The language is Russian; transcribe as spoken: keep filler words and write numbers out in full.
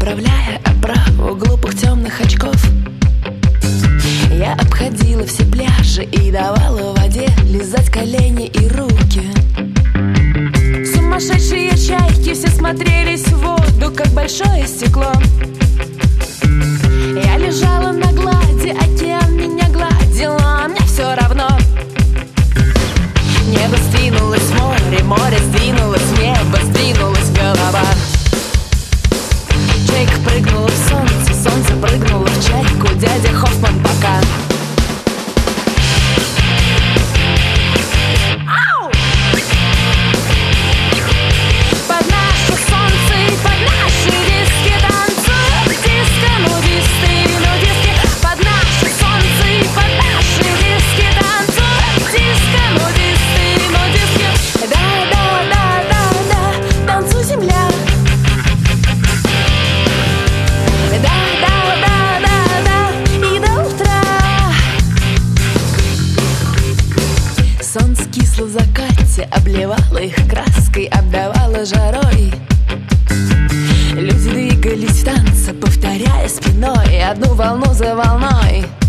поправляя оправу глупых темных очков. Я обходила все пляжи и давала в воде лизать колени и руки. Сумасшедшие чайки все смотрелись в воду, как большое стекло. Я лежала на глади, океан меня гладил, а мне все равно. Небо сдвинулось в море, море сдвинулось в небо, сдвинулась голова. Чайка прыгнула в солнце, солнце прыгнуло в чайку, дядя Хоффман пока. Ау! Под наше солнце и под наши диски танцуют диско, нудисты, нудистки. Под наше солнце и под наши диски танцуют диско, нудисты, нудистки. Да, да, да, да, да, танцуй, земля. Да, да, да, да, да, и до утра. Солнце кисло в закате, обливало их краской, обдавало жарой. Люди двигались в танце, повторяя спиной одну волну за волной.